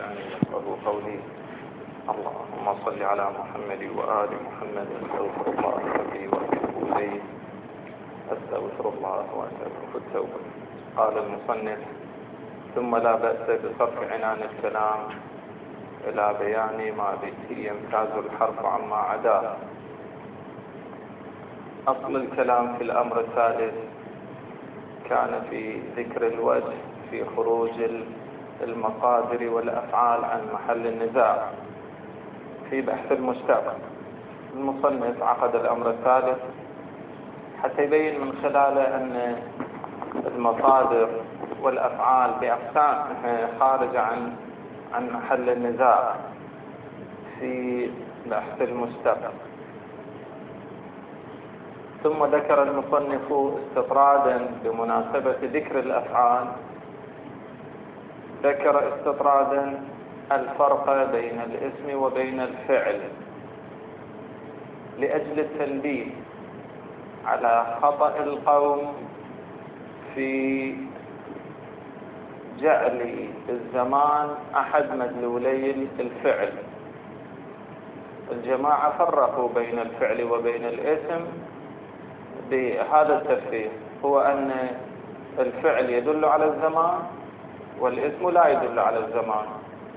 لساني يفقهوا قولي. اللهم صل على محمد وآل محمد. استغفر الله ربي وأتوب إليه. أستغفر الله وأستغفر التوبة. قال المصنف: ثم لا بأس بصرف عنان الكلام إلى بيان ما به يمتاز الحرف عما عداه. أصل الكلام في الأمر الثالث كان في ذكر الوجه في خروج المصادر والأفعال عن محل النزاع في بحث المشتق. المصنف عقد الأمر الثالث حتى يبين من خلاله أن المصادر والأفعال بأقسام خارجة عن محل النزاع في بحث المشتق. ثم ذكر المصنف استطرادا بمناسبة ذكر الأفعال، ذكر استطرادا الفرق بين الاسم وبين الفعل لأجل التنبيه على خطأ القوم في جعل الزمان أحد مدلولي الفعل. الجماعة فرقوا بين الفعل وبين الاسم بهذا التفريق، هو أن الفعل يدل على الزمان والاسم لا يدل على الزمان.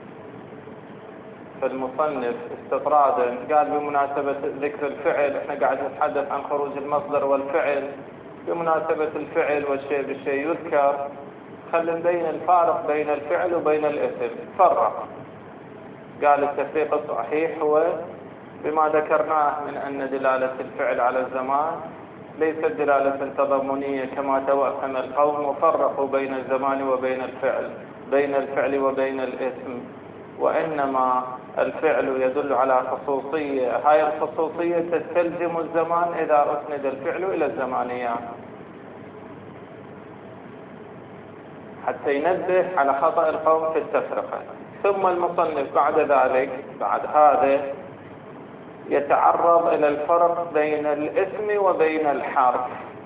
فالمصنف استطرادا قال بمناسبة ذكر الفعل، احنا قاعد نتحدث عن خروج المصدر والفعل، بمناسبة الفعل والشيء بالشيء يذكر، خلينا نبين الفارق بين الفعل وبين الاسم. فرق، قال التفريق الصحيح هو بما ذكرناه من أن دلالة الفعل على الزمان ليست دلالة تضمنية كما توهم القوم، وفرقوا بين الزمان وبين الفعل، بين الفعل وبين الاسم، وإنما الفعل يدل على خصوصية، هاي الخصوصية تستلزم الزمان إذا أسند الفعل إلى الزمانيات، حتى ينبه على خطأ القوم في التفرقة. ثم المصنف بعد ذلك بعد هذا يتعرض إلى الفرق بين الاسم وبين الحرف.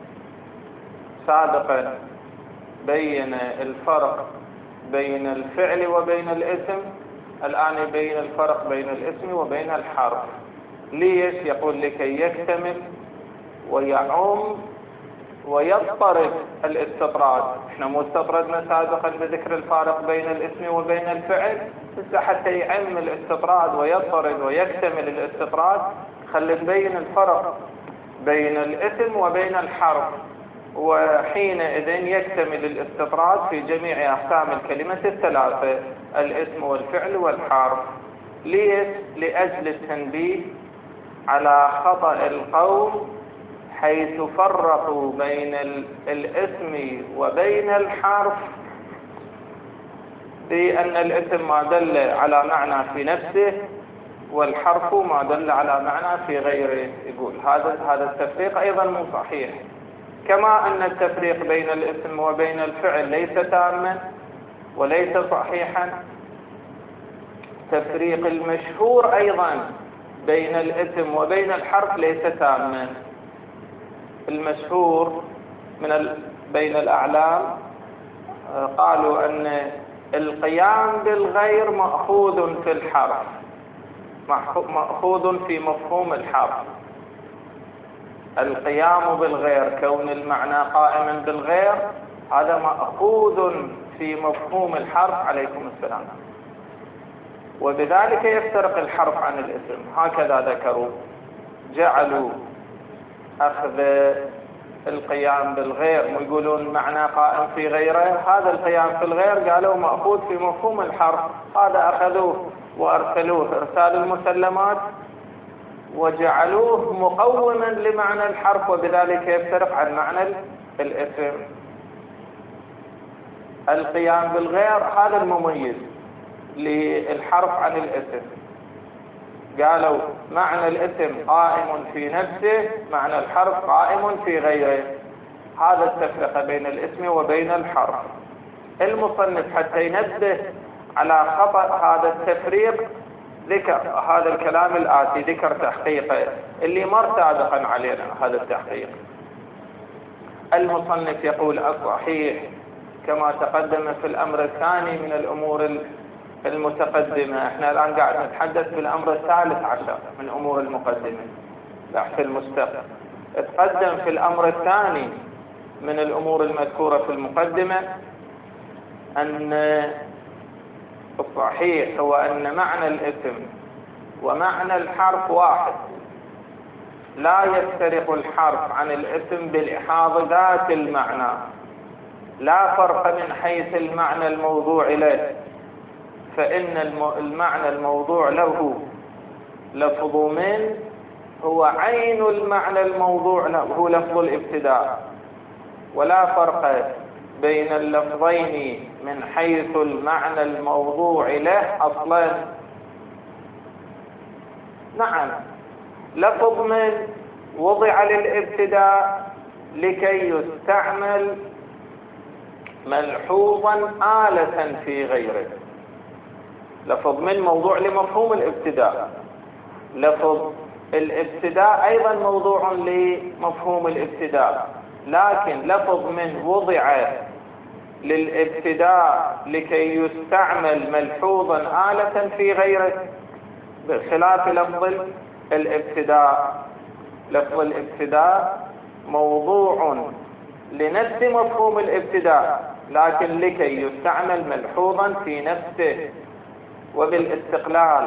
سابقا بين الفرق بين الفعل وبين الاسم، الآن يبين الفرق بين الاسم وبين الحرف. ليش؟ يقول لكي يكتمل ويعم ويضطرد الاستطراد. احنا مستطردنا سابقا بذكر الفارق بين الاسم وبين الفعل، بس حتى يعم الاستطراد ويضطرد ويكتمل الاستطراد خلي نبين الفرق بين الاسم وبين الحرف، وحينئذ يكتمل الاستطراد في جميع أقسام الكلمة الثلاثة: الاسم والفعل والحرف. ليش؟ لأجل التنبيه على خطأ القوم حيث فرقوا بين الاسم وبين الحرف بأن الاسم ما دل على معنى في نفسه والحرف ما دل على معنى في غيره. يقول هذا التفريق أيضا مو صحيح، كما أن التفريق بين الاسم وبين الفعل ليس تاما وليس صحيحا. تفريق المشهور أيضا بين الاسم وبين الحرف ليس تاما. المشهور بين الأعلام قالوا أن القيام بالغير مأخوذ في الحرف، مأخوذ في مفهوم الحرف. القيام بالغير، كون المعنى قائما بالغير، هذا مأخوذ في مفهوم الحرف. عليكم السلام. وبذلك يفترق الحرف عن الاسم. هكذا ذكروا، جعلوا أخذ القيام بالغير ويقولون معنى قائم في غيره، هذا القيام في الغير قالوا مأخوذ في مفهوم الحرف، هذا أخذوه وأرسلوه إرسال المسلمات وجعلوه مقوما لمعنى الحرف، وبذلك يفترق عن معنى الاسم. القيام بالغير هذا المميز للحرف عن الاسم. قالوا معنى الاسم قائم في نفسه، معنى الحرف قائم في غيره. هذا التفرقة بين الاسم وبين الحرف. المصنف حتى ينبه على خطأ هذا التفريق ذكر هذا الكلام الآتي، ذكر تحقيقه اللي مر سابقا علينا. هذا التحقيق المصنف يقول الصحيح كما تقدم في الأمر الثاني من الأمور المتقدمة. احنا الآن قاعد نتحدث بالأمر الثالث عشر من أمور المقدمة، بحث المستقبل. تقدم في الأمر الثاني من الأمور المذكورة في المقدمة أن الصحيح هو أن معنى الاسم ومعنى الحرف واحد، لا يفترق الحرف عن الاسم بلحاظ ذات المعنى، لا فرق من حيث المعنى الموضوع له، فإن المعنى الموضوع له لفظ من هو عين المعنى الموضوع له، هو لفظ الابتداء، ولا فرق بين اللفظين من حيث المعنى الموضوع له أصلا. نعم، لفظ من وضع للابتداء لكي يستعمل ملحوظا آلة في غيره. لفظ من موضوع لمفهوم الابتداء، لفظ الابتداء أيضا موضوع لمفهوم الابتداء، لكن لفظ من وضع للابتداء لكي يستعمل ملحوظا آلة في غيره، بخلاف لفظ الابتداء. لفظ الابتداء موضوع لنفس مفهوم الابتداء، لكن لكي يستعمل ملحوظا في نفسه وبالاستقلال.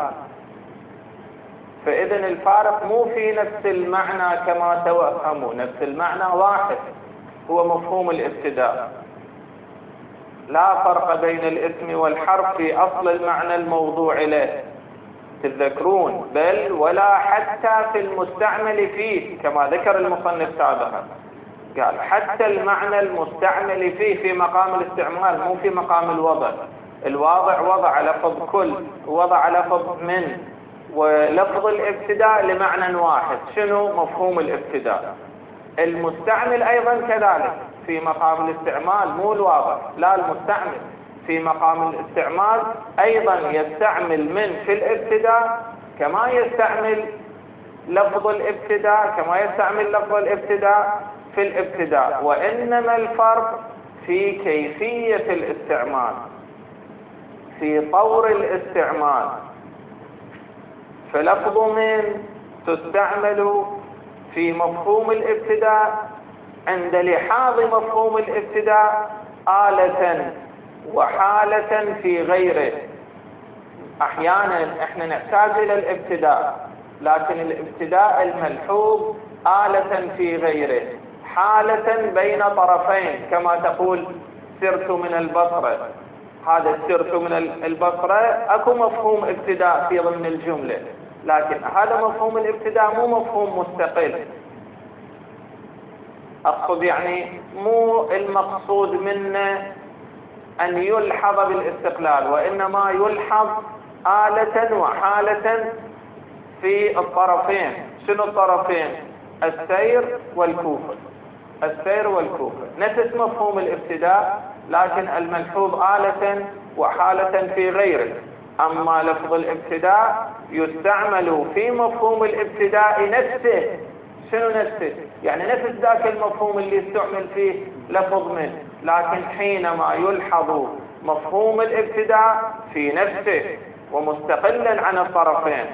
فإذن الفارق مو في نفس المعنى كما توهموا، نفس المعنى واحد هو مفهوم الابتداء، لا فرق بين الاسم والحرف في أصل المعنى الموضوع له، تذكرون، بل ولا حتى في المستعمل فيه، كما ذكر المصنف سابقا، قال حتى المعنى المستعمل فيه في مقام الاستعمال مو في مقام الوضع. الواضع وضع لفظ كل، وضع لفظ من، ولفظ الابتداء لمعنى واحد، شنو؟ مفهوم الابتداء. المستعمل أيضا كذلك في مقام الاستعمال، مو الواضع، لا، المستعمل في مقام الاستعمال أيضا يستعمل من في الابتداء كما يستعمل لفظ الابتداء، كما يستعمل لفظ الابتداء في الابتداء، وإنما الفرق في كيفية الاستعمال، في طور الاستعمال. فلفظ من تستعمل في مفهوم الابتداء عند لحاظ مفهوم الابتداء آلة وحالة في غيره. أحيانا احنا نحتاج إلى الابتداء، لكن الابتداء الملحوظ آلة في غيره، حالة بين طرفين، كما تقول سرت من البصرة. هذا سرت من البصرة أكو مفهوم ابتداء في ضمن الجملة، لكن هذا مفهوم الابتداء مو مفهوم مستقل. أقصد يعني مو المقصود منه أن يلحظ بالاستقلال، وإنما يلحظ آلة وحالة في الطرفين. شنو الطرفين؟ السير والكوفة. السير والكوفة نفس مفهوم الابتداء، لكن الملحوظ آلة وحالة في غيره. أما لفظ الابتداء يستعمل في مفهوم الابتداء نفسه. شنو نفسه؟ يعني نفس ذاك المفهوم اللي استعمل فيه لفظ من، لكن حينما يلحظ مفهوم الابتداء في نفسه ومستقلا عن الطرفين،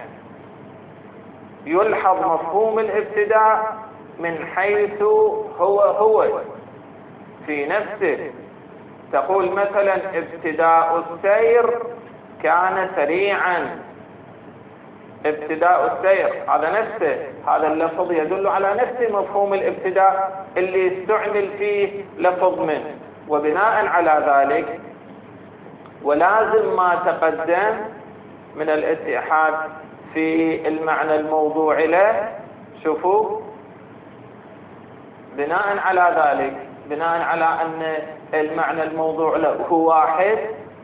يلحظ مفهوم الابتداء من حيث هو في نفسه. تقول مثلا ابتداء السير كان سريعا. ابتداء السير هذا نفسه، هذا اللفظ يدل على نفس مفهوم الابتداء اللي استعمل فيه لفظ من. وبناء على ذلك ولازم ما تقدم من الاتحاد في المعنى الموضوع له. شوفوا، بناء على ذلك، بناء على أن المعنى الموضوع له هو واحد،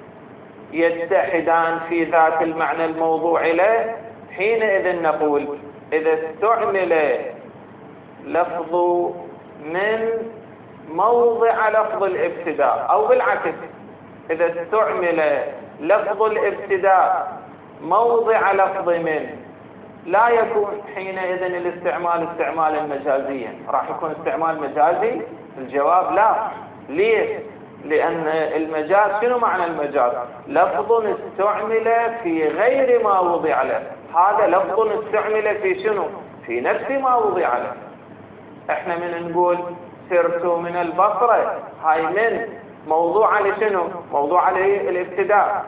يتحدان في ذات المعنى الموضوع له، حينئذ نقول إذا استعمل لفظ من موضع لفظ الابتداء، أو بالعكس إذا استعمل لفظ الابتداء موضع لفظ من، لا يكون حينئذ الاستعمال استعمالا مجازيا. راح يكون استعمال مجازي؟ الجواب لا. ليه؟ لأن المجاز شنو معنى المجاز؟ لفظ استعمل في غير ما وضع له. هذا لفظ استعمل في شنو؟ في نفس ما وضع له. احنا من نقول سرت من البصرة، هاي من موضوع لشنو؟ موضوع للابتداء.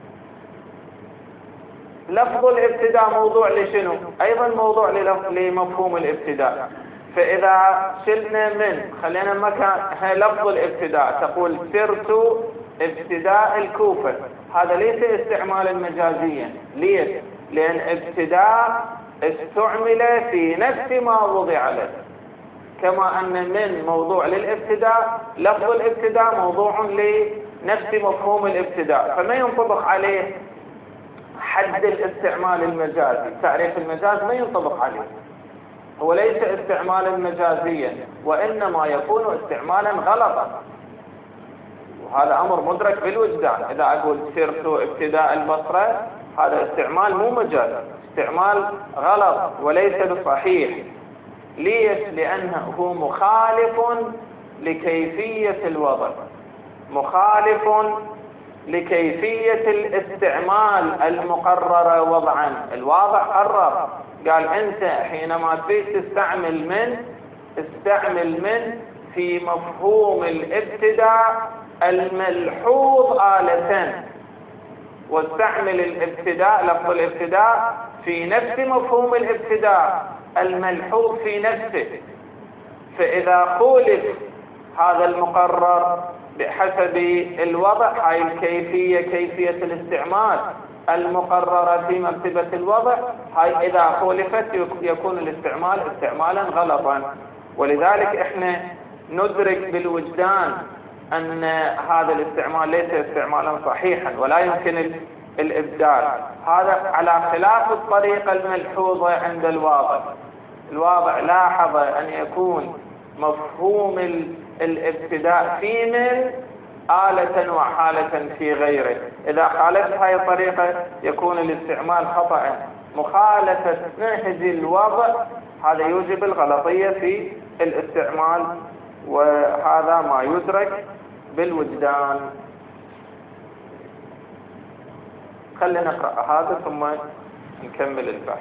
لفظ الابتداء موضوع لشنو؟ ايضا موضوع لمفهوم الابتداء. فاذا شلنا من خلينا مكان لفظ الابتداء، تقول سرت ابتداء الكوفة، هذا ليس استعمالا مجازيا. ليش؟ لان ابتداء استعمل في نفس ما وضع له، كما ان من موضوع للابتداء، لفظ الابتداء موضوع لنفس مفهوم الابتداء، فما ينطبق عليه حد الاستعمال المجازي. تعريف المجاز ما ينطبق عليه، هو ليس استعمالا مجازيا، وإنما يكون استعمالا غلطا، وهذا أمر مدرك بالوجدان. إذا أقول سرت ابتداء البصرة، هذا استعمال مو مجاز، استعمال غلط وليس بصحيح. ليش؟ لأنه مخالف لكيفية الوضع، مخالف لكيفية الاستعمال المقررة وضعا. الواضع قرر، قال أنت حينما تريد تستعمل من، استعمل من في مفهوم الابتداء الملحوظ آلة، واستعمل الابتداء، لفظ الابتداء في نفس مفهوم الابتداء الملحوظ في نفسه. فإذا خولف هذا المقرر بحسب الوضع، هاي الكيفية كيفية الاستعمال المقررة في مرتبة الوضع، هاي إذا خولفت يكون الاستعمال استعمالا غلطا. ولذلك احنا ندرك بالوجدان أن هذا الاستعمال ليس استعمالا صحيحا ولا يمكن الإبدال. هذا على خلاف الطريقة الملحوظة عند الواضع. الواضع لاحظ أن يكون مفهوم الابتداء في من آلة وحالة في غيره. إذا خالفت هاي الطريقة يكون الاستعمال خطأ. مخالفة نهج الوضع هذا يوجب الغلطية في الاستعمال، وهذا ما يدرك بالوجدان. خلينا نقرأ هذا ثم نكمل البحث.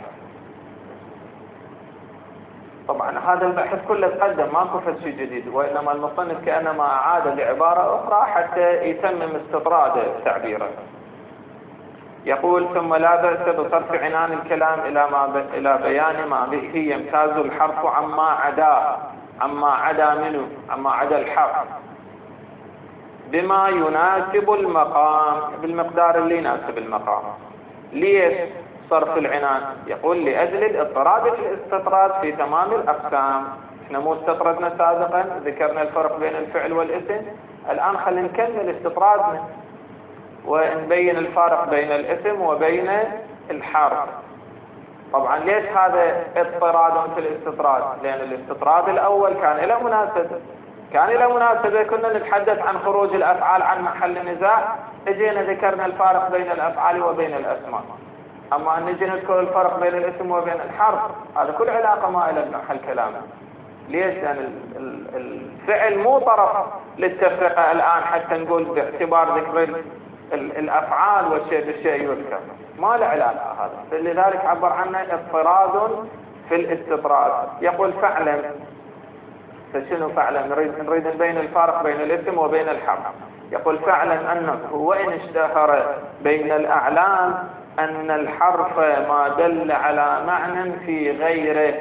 طبعا هذا البحث كله تقدم، ماكو فد شيء جديد، وإنما المصنف كأنما أعاد لعبارة أخرى حتى يتمم استطراد تعبيره. يقول: ثم لا بأس بصرف عنان الكلام إلى بيان ما به يمتاز الحرف عما عدا منه، عما عدا الحرف، بما يناسب المقام، بالمقدار اللي يناسب المقام. ليش صرف العنان؟ يقول: لأجل الاضطراد في الاستطراد في تمام الأقسام. احنا مو استطردنا سابقا، ذكرنا الفرق بين الفعل والاسم، الآن خلينا نكمل استطرادنا ونبين الفارق بين الاسم وبين الحرف. طبعا ليش هذا اضطراد في الاستطراد؟ لأن الاستطراد الأول كان له مناسبة، كنا نتحدث عن خروج الأفعال عن محل نزاع، اجينا ذكرنا الفارق بين الأفعال وبين الأسماء. أما أن نجي نذكر الفرق بين الاسم وبين الحرف، هذا كل علاقة ما إلى محل كلام. ليش؟ لأن الفعل مو طرف للتفرقة الآن حتى نقول باعتبار ذكر الأفعال والشيء بالشيء يذكر، ما له علاقة هذا. لذلك عبر عنه اضطراد في الاستطراد. يقول: فاعلم. فشنو فاعلم؟ نريد نبين الفارق بين الاسم وبين الحرف. يقول: فاعلم أنه وإن اشتهر بين الأعلام أن الحرف ما دل على معنى في غيره.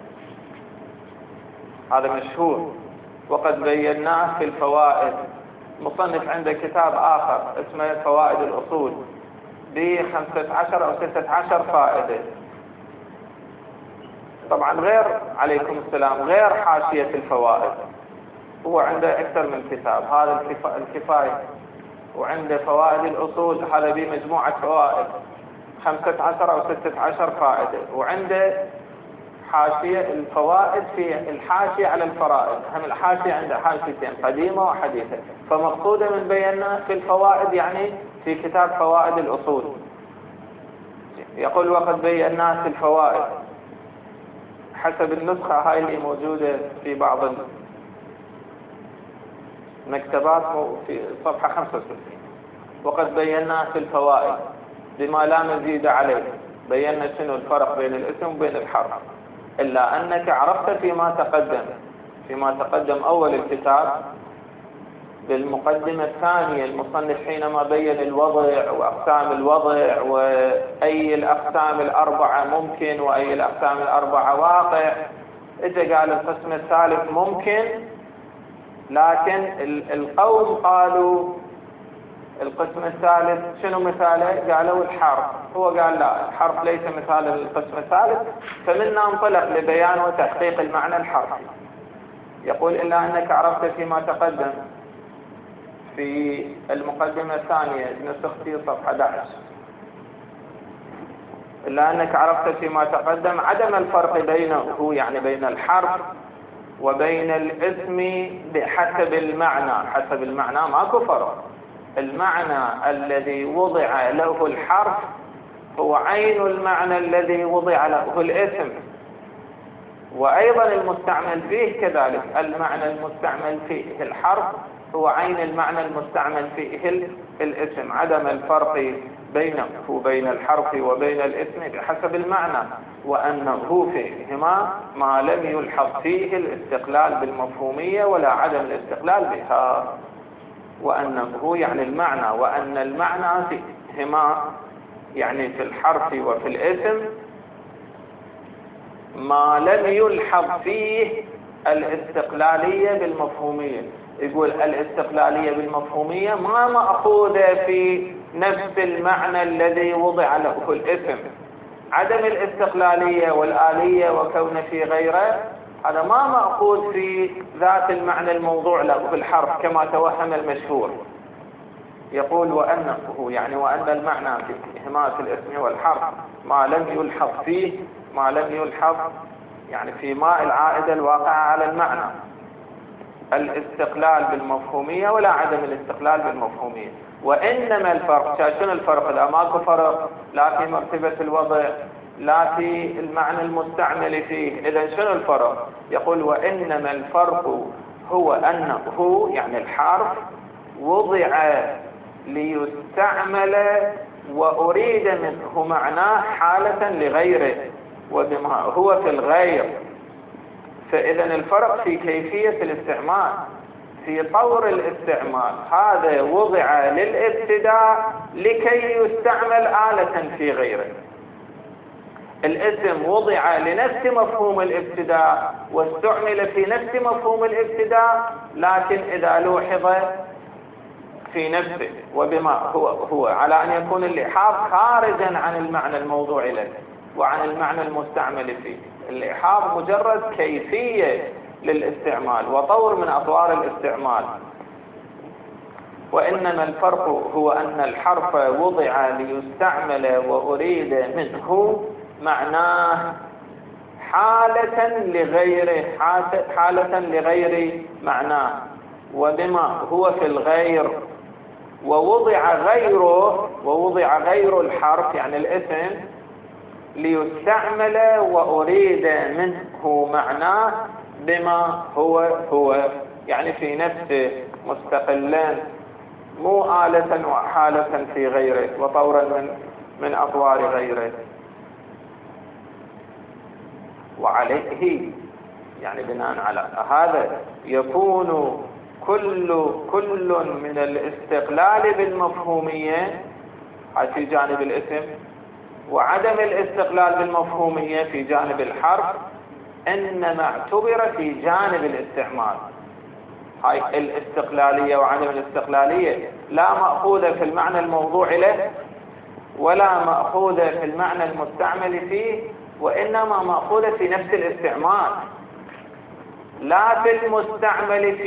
هذا مشهور وقد بيناه في الفوائد. مصنف عنده كتاب آخر اسمه فوائد الأصول ب15 أو 16 فائدة. طبعا غير، عليكم السلام، غير حاشية الفوائد. هو عنده أكثر من كتاب، هذا الكفاية، وعنده فوائد الأصول، هذا بمجموعة فوائد 15 أو 16 فائدة، وعنده حاشية الفوائد في الحاشية على الفرائض. هم الحاشية عنده حاشيتين، قديمة وحديثة. فمقصودة من بينا في الفوائد يعني في كتاب فوائد الأصول. يقول: وقد بيناه في الفوائد حسب النسخة هاي اللي موجودة في بعض مكتبات في صفحة 65. وقد بينا في الفوائد بما لا مزيد عليه، بينا شنو الفرق بين الاسم وبين الحرف، إلا أنك عرفت فيما تقدم أول الكتاب بالمقدمة الثانية المصنف حينما بين الوضع وأقسام الوضع وأي الأقسام الأربعة ممكن وأي الأقسام الأربعة واقع، إذا قال القسم الثالث ممكن، لكن القوم قالوا القسم الثالث شنو مثاله؟ قالوا الحرف. هو قال لا، الحرف ليس مثال للقسم الثالث، فمنا انطلق لبيان وتحقيق المعنى الحرفي. يقول إلا أنك عرفت فيما تقدم في المقدمة الثانية نسختي صفحة 11، إلا أنك عرفت فيما تقدم عدم الفرق بينه، يعني بين الحرف وبين الاسم بحسب المعنى. حسب المعنى ماكو فرق. المعنى الذي وضع له الحرف هو عين المعنى الذي وضع له الاسم، وأيضا المستعمل فيه كذلك. المعنى المستعمل فيه الحرف هو عين المعنى المستعمل فيه الاسم. عدم الفرق بينه وبين الحرف وبين الاسم بحسب المعنى، وأنه فيهما ما لم يلحظ فيه الاستقلال بالمفهومية ولا عدم الاستقلال بها. وأنه يعني المعنى، وأن المعنى فيهما يعني في الحرف وفي الاسم ما لم يلحظ فيه الاستقلالية بالمفهومية. يقول الاستقلالية بالمفهومية ما مأخوذة في نفس المعنى الذي وضع له الاسم. عدم الاستقلالية والآلية وكون في غيره هذا ما مأخوذ في ذات المعنى الموضوع له الحرف كما توهم المشهور. يقول وأنه يعني وأن المعنى فيهما في الاسم والحرف ما لم يلحظ فيه، ما لم يلحظ يعني في ماء العائدة الواقعة على المعنى الاستقلال بالمفهومية ولا عدم الاستقلال بالمفهومية. وإنما الفرق، شنو الفرق؟ لا ماكو فرق لا في مرتبة الوضع لا في المعنى المستعمل فيه. إذن شنو الفرق؟ يقول وإنما الفرق هو أنه يعني الحرف وضع ليستعمل وأريد منه معناه حالة لغيره وبما هو في الغير. فإذا الفرق في كيفية الاستعمال، في طور الاستعمال. هذا وضع للابتداء لكي يستعمل آلة في غيره. الاسم وضع لنفس مفهوم الابتداء واستعمل في نفس مفهوم الابتداء، لكن إذا لوحظ في نفسه وبما هو على أن يكون اللحاظ خارجا عن المعنى الموضوع له وعن المعنى المستعمل فيه. اللحاظ مجرد كيفية للاستعمال وطور من أطوار الاستعمال. وإنما الفرق هو أن الحرف وضع ليستعمل وأريد منه معناه حالة لغير معناه وبما هو في الغير. ووضع غير الحرف يعني الاسم ليستعمل وأريد منه معناه بما هو يعني في نفسه مستقلا، مو آلة وحالة في غيره وطورا من أطوار غيره. وعليه يعني بناء على هذا يكون كل من الاستقلال بالمفهومية في جانب الاسم وعدم الاستقلال بالمفهومية في جانب الحرف إنما اعتبر في جانب الاستعمال. هاي الاستقلالية وعدم الاستقلالية لا مأخوذة في المعنى الموضوع له ولا مأخوذة في المعنى المستعمل فيه، وإنما مأخوذة في نفس الاستعمال لا في المستعمل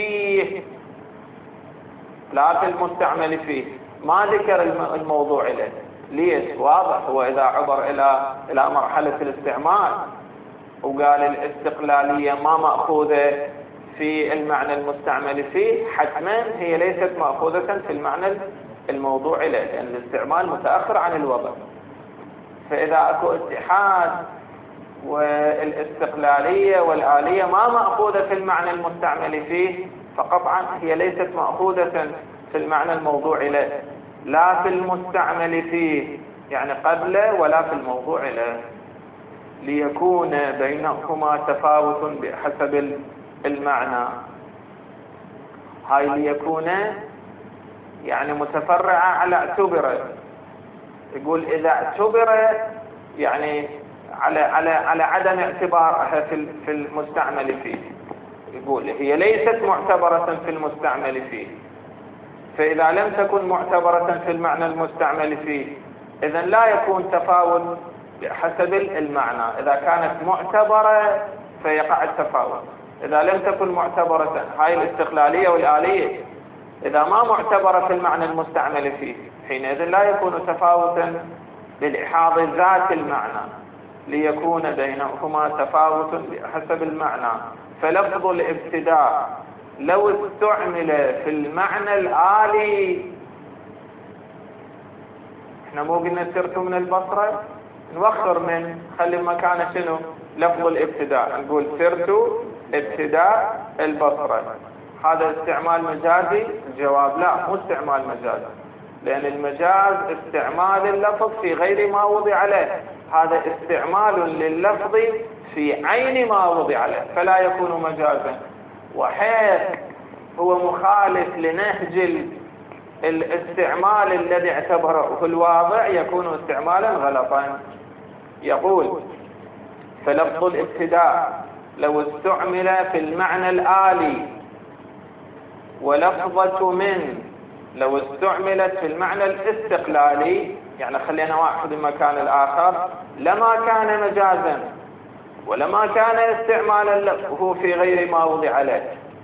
فيه. ما ذكر الموضوع له. ليش؟ واضح. هو إذا عبر إلى مرحلة الاستعمال وقال الاستقلالية ما مأخوذة في المعنى المستعمل فيه، حتما هي ليست مأخوذة في المعنى الموضوع له، لأن الاستعمال متأخر عن الوضع. فإذا أكو اتحاد والاستقلالية والآلية ما مأخوذة في المعنى المستعمل فيه، فقطعا هي ليست مأخوذة في المعنى الموضوع له، لا في المستعمل فيه يعني قبل ولا في الموضوع له، ليكون بينهما تفاوت بحسب المعنى. هاي ليكون يعني متفرعة على اعتبر، يقول إذا اعتبر يعني على عدم اعتبارها في المستعمل فيه، يقول هي ليست معتبرة في المستعمل فيه، فإذا لم تكن معتبرة في المعنى المستعمل فيه إذن لا يكون تفاوت بحسب المعنى. إذا كانت معتبرة فيقع التفاوت، إذا لم تكن معتبرة، هاي الاستقلالية والآلية، إذا ما معتبرة في المعنى المستعمل فيه حينئذ لا يكون تفاوتا للإحاض ذات المعنى، ليكون بينهما تفاوت بحسب المعنى. فلفظ الابتداء لو استعمل في المعنى الآلي، احنا مو قلنا سرت من البصرة، نوخر من خلي مكانه شنو لفظ الابتداء، نقول سرت ابتداء البصرة. هذا استعمال مجازي؟ الجواب لا، مو استعمال مجازي، لأن المجاز استعمال اللفظ في غير ما وضع له، هذا استعمال لللفظ في عين ما وضع له فلا يكون مجازا. وحيث هو مخالف لنهج الاستعمال الذي اعتبره الواضع يكون استعمالا غلطا. يقول فلفظ الابتداء لو استعمل في المعنى الآلي، ولفظة من لو استعملت في المعنى الاستقلالي، يعني خلينا واحد مكان الآخر، لما كان مجازا ولما كان استعمالا له في غير ما وضع له.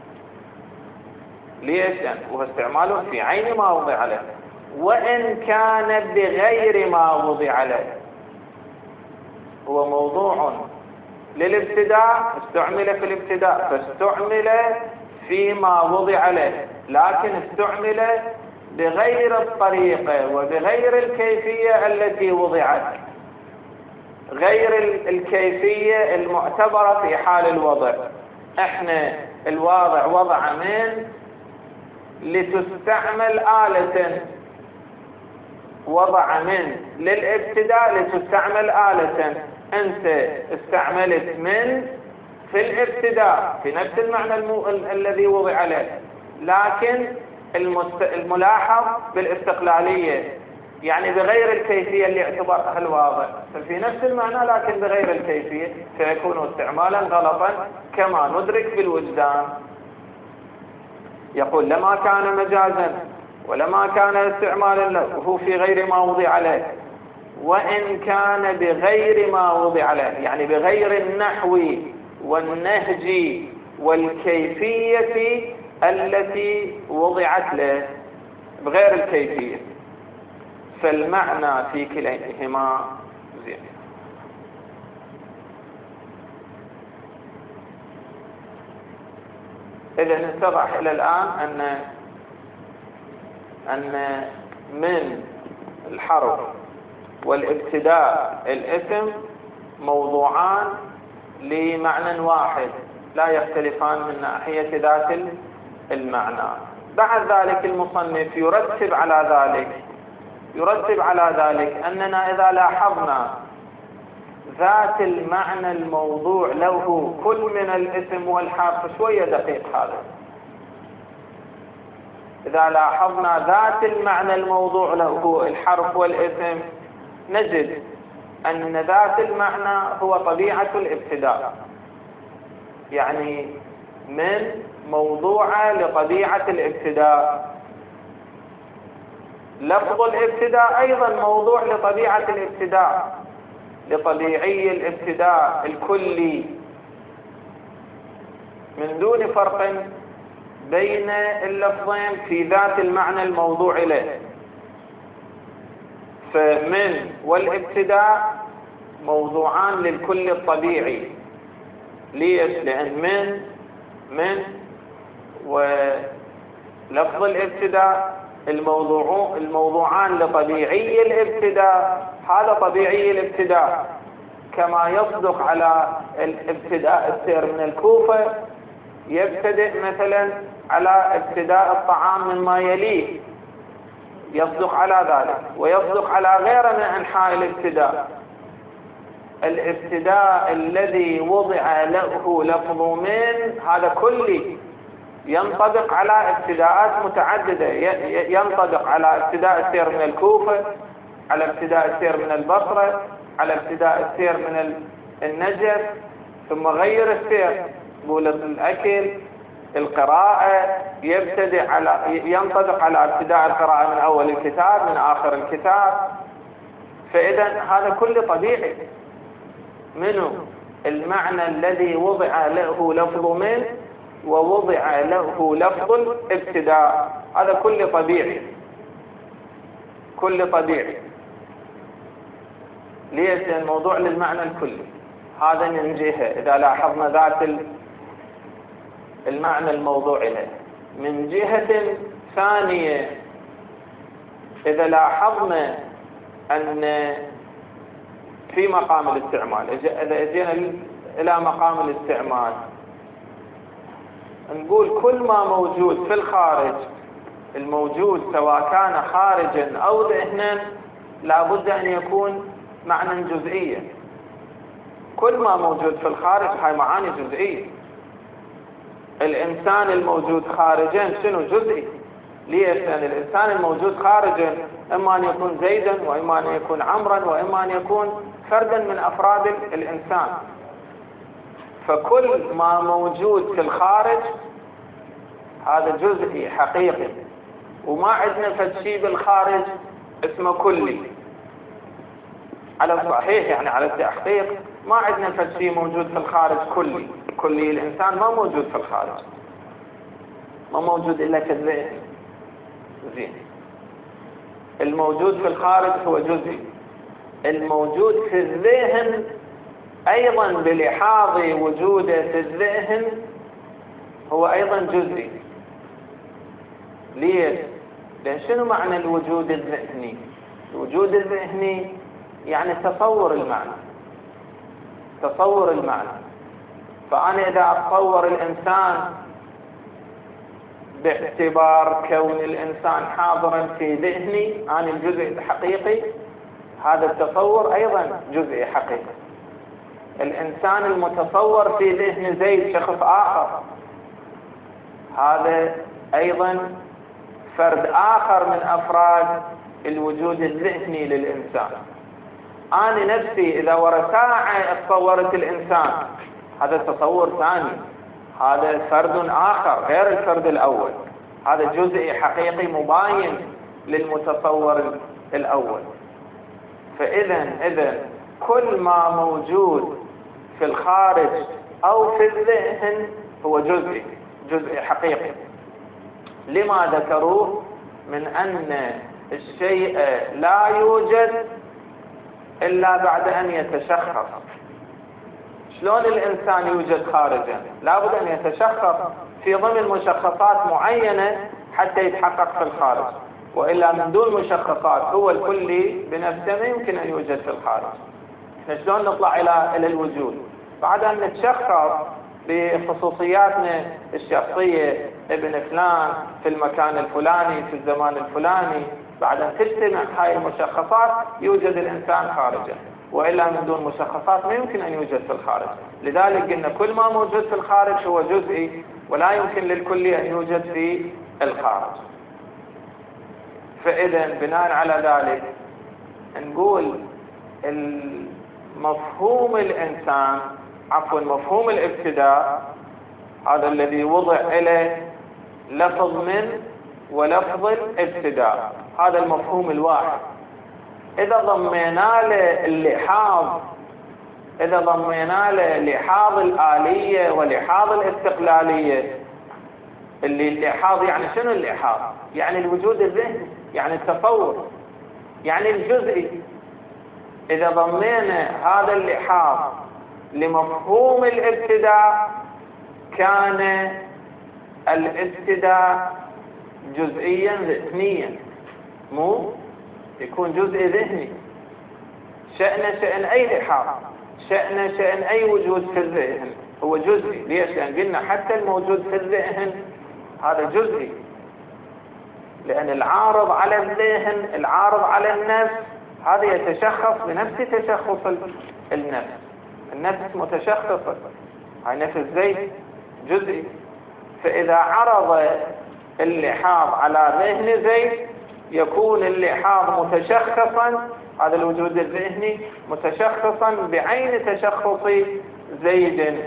ليش؟ يعني هو استعماله في عين ما وضع له، وإن كان بغير ما وضع له. هو موضوع للابتداء استعمل في الابتداء فاستعمل فيما وضع له، لكن استعمل بغير الطريقة وبغير الكيفية التي وضعت، غير الكيفية المعتبرة في حال الوضع. احنا الواضع وضع من لتستعمل آلة، وضع من للابتداء لتستعمل آلة، انت استعملت من في الابتداء في نفس المعنى الذي وضع له، لكن الملاحظ بالاستقلالية يعني بغير الكيفية اللي اعتبرها الواضع، ففي نفس المعنى لكن بغير الكيفية، فيكون استعمالا غلطا كما ندرك بالوجدان. يقول لما كان مجازا ولما كان استعمالا له في غير ما وضع له، وإن كان بغير ما وضع له يعني بغير النحو والنهج والكيفية التي وضعت له، بغير الكيفية، فالمعنى في كليهما زين. إذن اتضح إلى الآن أن من الحرف والابتداء الاسم موضوعان لمعنى واحد لا يختلفان من ناحية ذات المعنى. بعد ذلك المصنف يرتب على ذلك أننا إذا لاحظنا ذات المعنى الموضوع له كل من الاسم والحرف، شوية دقيق هذا، إذا لاحظنا ذات المعنى الموضوع له الحرف والاسم نجد أن ذات المعنى هو طبيعة الابتداء، يعني من موضوعة لطبيعة الابتداء، لفظ الابتداء أيضا موضوع لطبيعة الابتداء، لطبيعي الابتداء الكلي، من دون فرق بين اللفظين في ذات المعنى الموضوع له. فمن والابتداء موضوعان للكل الطبيعي. ليش؟ لأن من ولفظ الابتداء الموضوعان لطبيعي الابتداء، هذا طبيعي الابتداء كما يصدق على الابتداء السير من الكوفة، يبتدئ مثلا على ابتداء الطعام مما يليه، يصدق على ذلك، ويصدق على غيره من أنحاء الابتداء. الابتداء الذي وضع له لفظ من هذا كلي ينطبق على ابتداءات متعددة، ينطبق على ابتداء السير من الكوفة، على ابتداء السير من البصرة، على ابتداء السير من النجف، ثم غير السير، يقول الأكل، القراءة، ينطبق على ابتداء القراءة من أول الكتاب من آخر الكتاب. فإذا هذا كله طبيعي. منه المعنى الذي وضع له لفظ من ووضع له لفظ الابتداء، هذا كله طبيعي، كله طبيعي. ليش؟ لأن الموضوع للمعنى الكلي. هذا من جهة إذا لاحظنا ذات المعنى الموضوع له. من جهة ثانية إذا لاحظنا أن في مقام الاستعمال، إذا أجينا إلى مقام الاستعمال نقول كل ما موجود في الخارج، الموجود سواء كان خارجا أو ذهنا لابد أن يكون معنى جزئيا. كل ما موجود في الخارج هاي معاني جزئية. الإنسان الموجود خارجا شنو؟ جزئي. ليش؟ لأن الإنسان الموجود خارجا إما أن يكون زيدا، وإما أن يكون عمرا، وإما أن يكون فردا من أفراد الإنسان. فكل ما موجود في الخارج هذا جزئي حقيقي، وما عندنا فشي بالخارج اسمه كلي. على الصحيح يعني على التحقيق ما عندنا فشي موجود في الخارج كلي. كلي الإنسان ما موجود في الخارج، ما موجود إلا كالذهن. زين، الموجود في الخارج هو جزئي. الموجود في الذهن أيضا بلحاظ وجوده في الذهن هو أيضا جزئي. ليش؟ لأن شنو معنى الوجود الذهني؟ الوجود الذهني يعني تصور المعنى، تصور المعنى. فأنا إذا أتصور الإنسان باعتبار كون الإنسان حاضرا في ذهني عن الجزء الحقيقي، هذا التصور أيضا جزء حقيقي. الإنسان المتصور في ذهن زيد شخص آخر، هذا أيضا فرد آخر من أفراد الوجود الذهني للإنسان. أنا نفسي إذا ورا ساعة تصورت الإنسان، هذا تصور ثاني، هذا فرد آخر غير الفرد الأول، هذا جزء حقيقي مباين للمتصور الأول. فإذا كل ما موجود في الخارج أو في الذهن هو جزء حقيقي. لما ذكروه؟ من أن الشيء لا يوجد إلا بعد أن يتشخص. شلون الإنسان يوجد خارجا؟ لابد أن يتشخص في ضمن مشخصات معينة حتى يتحقق في الخارج، وإلا من دون مشخصات هو الكلي بنفسه ما يمكن أن يوجد في الخارج. شلون نطلع إلى الوجود؟ بعد أن نتشخص بخصوصياتنا الشخصية، ابن فلان في المكان الفلاني في الزمان الفلاني، بعد أن تجتمع هاي المشخصات يوجد الإنسان خارجا، وإلا من دون مشخصات ما يمكن أن يوجد في الخارج. لذلك قلنا كل ما موجود في الخارج هو جزئي، ولا يمكن للكلي أن يوجد في الخارج. فإذا بناء على ذلك نقول مفهوم الإنسان، مفهوم الابتداء، هذا الذي وضع إليه لفظ من ولفظ الابتداء، هذا المفهوم الواحد. إذا ضمينا له اللحاظ، إذا ضمينا له لحاظ الآلية ولحاظ الاستقلالية. اللحاظ يعني شنو اللحاظ؟ يعني الوجود الذهني، يعني التصور، يعني الجزئي. إذا ضمينا هذا اللحاظ لمفهوم الابتداء كان الابتداء جزئيا ذهنيا، مو يكون جزء ذهني. شأن أي لحاظ، شأن أي وجود في الذهن هو جزئي. ليش؟ لأن قلنا حتى الموجود في الذهن هذا جزئي، لأن العارض على الذهن، العارض على النفس، هذا يتشخص بنفس تشخص النفس. النفس متشخصة، هاي نفس زيد جزئي. فإذا عرض اللحاظ على ذهن زيد يكون اللحاظ متشخصا، هذا الوجود الذهني متشخصا بعين تشخص زيد.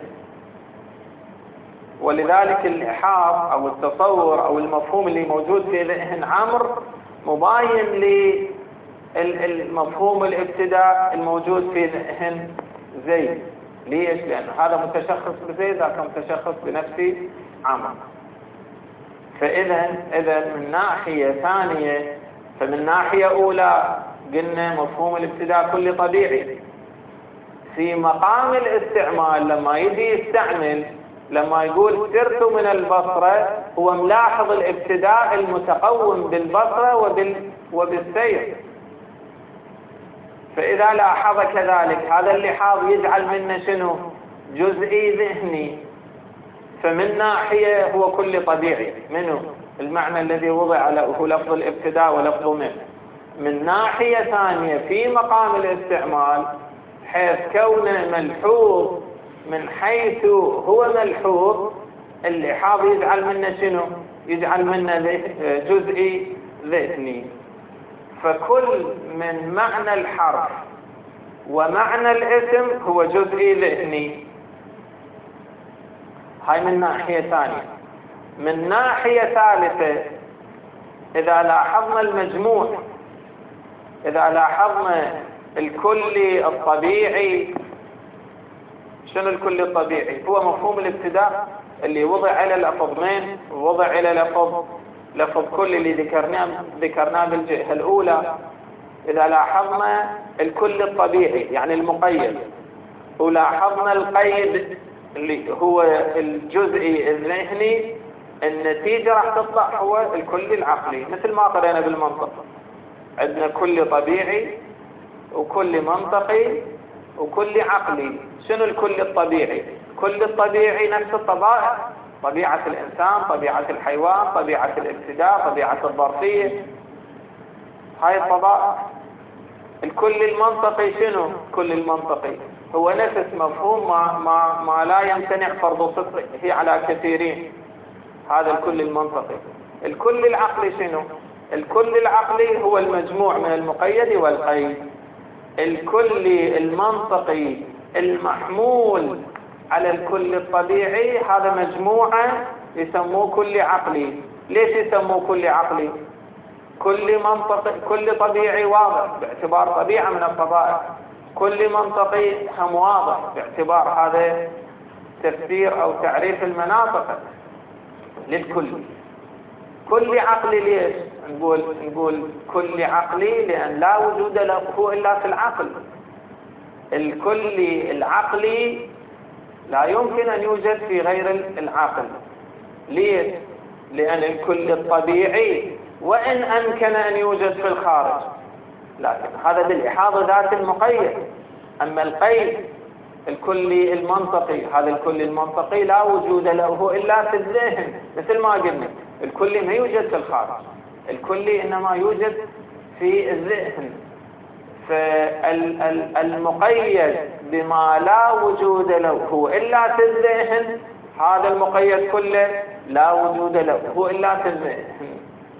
ولذلك اللحاظ أو التصور أو المفهوم اللي موجود في ذهن عمرو مباين للمفهوم الابتداء الموجود في ذهن زيد. ليش؟ لأن هذا متشخص بزيد، ذاك متشخص بنفس عمرو. فإذا من ناحية ثانية، فمن ناحية أولى قلنا مفهوم الابتداء كل طبيعي. في مقام الاستعمال لما يجي يستعمل، لما يقول سرت من البصرة، هو ملاحظ الابتداء المتقوم بالبصرة وبالسير. فإذا لاحظ كذلك هذا اللحاظ يجعل منه شنو؟ جزئي ذهني. فمن ناحية هو كل طبيعي، منه المعنى الذي وضع له لفظ الابتداء ولفظ من ناحية ثانية في مقام الاستعمال، حيث كونه ملحوظ من حيث هو ملحوظ، اللحاظ يجعل منه شنو؟ يجعل منه جزئي ذهني. فكل من معنى الحرف ومعنى الاسم هو جزئي ذهني. هاي من ناحية ثانية. من ناحية ثالثة، إذا لاحظنا المجموع، إذا لاحظنا الكلي الطبيعي، شنو الكلي الطبيعي؟ هو مفهوم الابتداء اللي وضع إلى لفظين، ووضع إلى لفظ كل اللي ذكرناه بالجهة الأولى. إذا لاحظنا الكل الطبيعي يعني المقيد، ولاحظنا القيد اللي هو الجزئي الذهني، النتيجة راح تطلع هو الكل العقلي. مثل ما قرأنا بالمنطق، عندنا كل طبيعي وكل منطقي وكل عقلي. شنو الكل الطبيعي؟ كل الطبيعي نفس الطبائع، طبيعة الإنسان، طبيعة الحيوان، طبيعة الابتداء، طبيعة الظرفية، هاي الطبائع. الكل المنطقي شنو؟ كل المنطقي هو نفس مفهوم ما لا يمتنع فرض صدقه على كثيرين، هذا الكل المنطقي. الكل العقلي شنو؟ الكل العقلي هو المجموع من المقيد والقيد. الكل المنطقي المحمول على الكل الطبيعي هذا مجموعة يسموه كل عقلي. ليش يسموه كل عقلي؟ كل منطقي، كل طبيعي واضح باعتبار طبيعة من الطبائع، كل منطقي هم واضح باعتبار هذا تفسير أو تعريف المناطق للكل. كل عقلي ليش؟ نقول كل عقلي لأن لا وجود له إلا في العقل. الكل العقلي لا يمكن أن يوجد في غير العقل. ليش؟ لأن الكل الطبيعي وإن أمكن أن يوجد في الخارج، لكن هذا بالإحاطة ذات المقيد. أما القيد الكلي المنطقي، هذا الكل المنطقي لا وجود له إلا في الذهن. مثل ما قلنا الكلي ما يوجد في الخارج، الكلي إنما يوجد في الذهن. فالمقيد بما لا وجود له إلا في الذهن، هذا المقيد كله لا وجود له إلا في الذهن.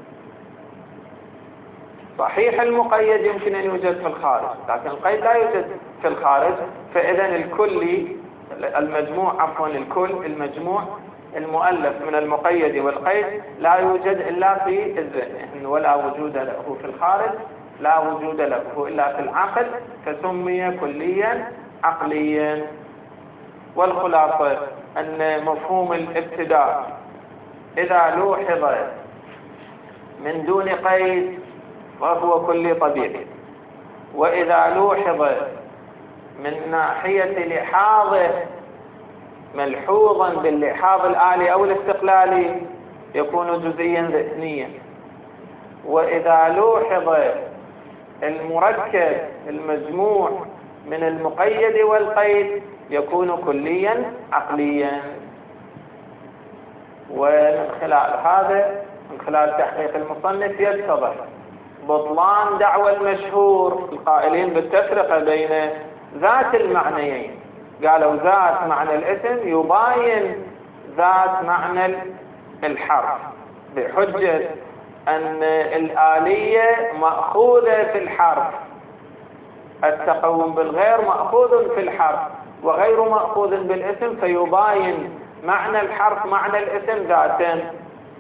صحيح المقيد يمكن أن يوجد في الخارج، لكن القيد لا يوجد في الخارج. فإذا الكلي الكل المجموع المؤلف من المقيد والقيد لا يوجد إلا في الذهن، ولا وجود له في الخارج، لا وجود له إلا في العقل، فسمي كليا عقليا. والخلاصة أن مفهوم الابتداء إذا لوحظ من دون قيد فهو كلي طبيعي، وإذا لوحظ من ناحية لحاظه ملحوظا باللحاظ الآلي أو الاستقلالي يكون جزئيا ذهنيا. وإذا لوحظ المركب المجموع من المقيد والقيد يكون كليا عقليا. ومن خلال هذا، من خلال تحقيق المصنف، يتضح بطلان دعوى المشهور القائلين بالتفرقة بين ذات المعنيين. قالوا ذات معنى الاسم يباين ذات معنى الحرف، بحجة أن الآلية مأخوذة في الحرف، التقوم بالغير مأخوذ في الحرف وغير مأخوذ بالاسم، فيباين معنى الحرف معنى الاسم ذاتا.